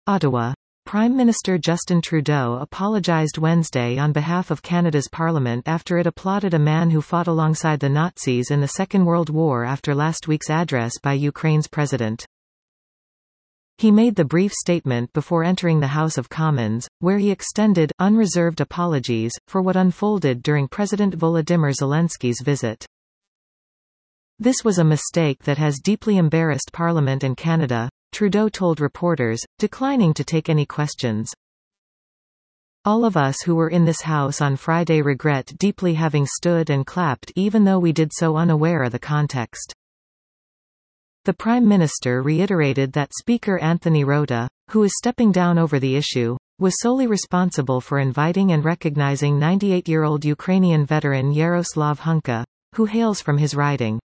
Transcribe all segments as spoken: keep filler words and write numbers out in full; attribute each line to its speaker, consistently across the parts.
Speaker 1: Ottawa. Prime Minister Justin Trudeau apologized Wednesday on behalf of Canada's Parliament after it applauded a man who fought alongside the Nazis in the Second World War after last week's address by Ukraine's president. He made the brief statement before entering the House of Commons, where he extended, unreserved apologies, for what unfolded during President Volodymyr Zelensky's visit. "This was a mistake that has deeply embarrassed Parliament and Canada," Trudeau told reporters, declining to take any questions. "All of us who were in this House on Friday regret deeply having stood and clapped even though we did so unaware of the context." The Prime Minister reiterated that Speaker Anthony Rota, who is stepping down over the issue, was solely responsible for inviting and recognizing ninety-eight-year-old Ukrainian veteran Yaroslav Hunka, who hails from his riding.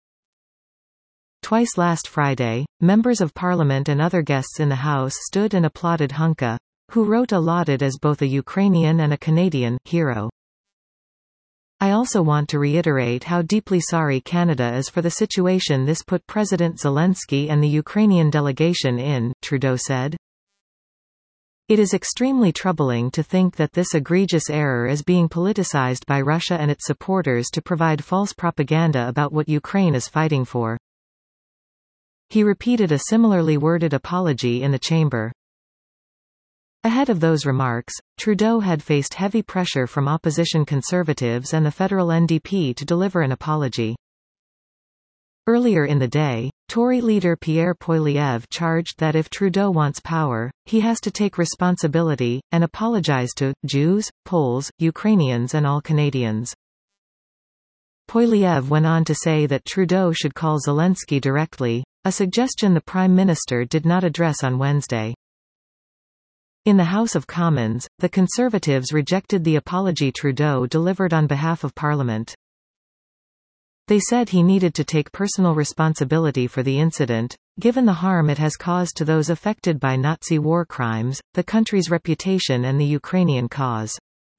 Speaker 1: Twice last Friday, members of Parliament and other guests in the House stood and applauded Hunka, who Rota lauded as both a Ukrainian and a Canadian hero. "I also want to reiterate how deeply sorry Canada is for the situation this put President Zelensky and the Ukrainian delegation in," Trudeau said. "It is extremely troubling to think that this egregious error is being politicized by Russia and its supporters to provide false propaganda about what Ukraine is fighting for." He repeated a similarly worded apology in the chamber. Ahead of those remarks, Trudeau had faced heavy pressure from opposition Conservatives and the federal N D P to deliver an apology. Earlier in the day, Tory leader Pierre Poilievre charged that if Trudeau wants power, he has to take responsibility, and apologize to Jews, Poles, Ukrainians and all Canadians. Poilievre went on to say that Trudeau should call Zelensky directly, a suggestion the Prime Minister did not address on Wednesday. In the House of Commons, the Conservatives rejected the apology Trudeau delivered on behalf of Parliament. They said he needed to take personal responsibility for the incident, given the harm it has caused to those affected by Nazi war crimes, the country's reputation and the Ukrainian cause.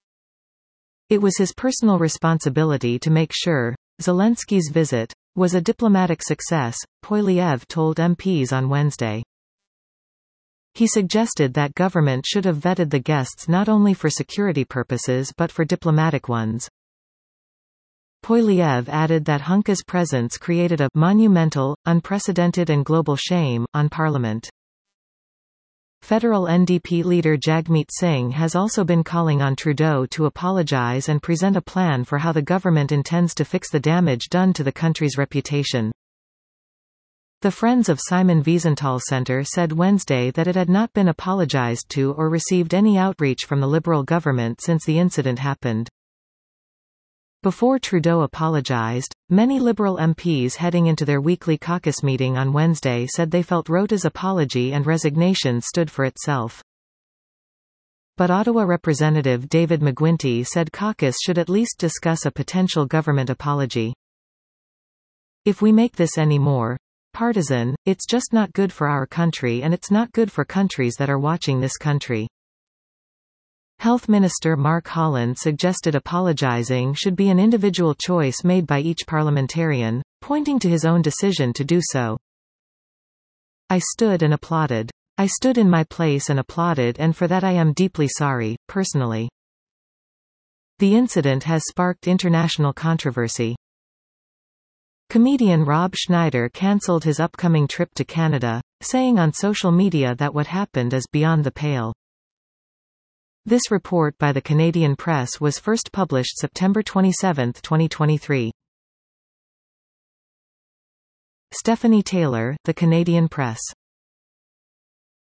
Speaker 1: It was his personal responsibility to make sure Zelensky's visit was a diplomatic success, Poilievre told M Ps on Wednesday. He suggested that government should have vetted the guests not only for security purposes but for diplomatic ones. Poilievre added that Hunka's presence created a monumental, unprecedented and global shame on Parliament. Federal N D P leader Jagmeet Singh has also been calling on Trudeau to apologize and present a plan for how the government intends to fix the damage done to the country's reputation. The Friends of Simon Wiesenthal Centre said Wednesday that it had not been apologized to or received any outreach from the Liberal government since the incident happened. Before Trudeau apologized, many Liberal M Ps heading into their weekly caucus meeting on Wednesday said they felt Rota's apology and resignation stood for itself. But Ottawa Representative David McGuinty said caucus should at least discuss a potential government apology. "If we make this any more partisan, it's just not good for our country and it's not good for countries that are watching this country." Health Minister Mark Holland suggested apologizing should be an individual choice made by each parliamentarian, pointing to his own decision to do so. "I stood and applauded. I stood in my place and applauded, and for that I am deeply sorry, personally." The incident has sparked international controversy. Comedian Rob Schneider cancelled his upcoming trip to Canada, saying on social media that what happened is beyond the pale. This report by the Canadian Press was first published September twenty-seventh, twenty twenty-three. Stephanie Taylor, The Canadian Press.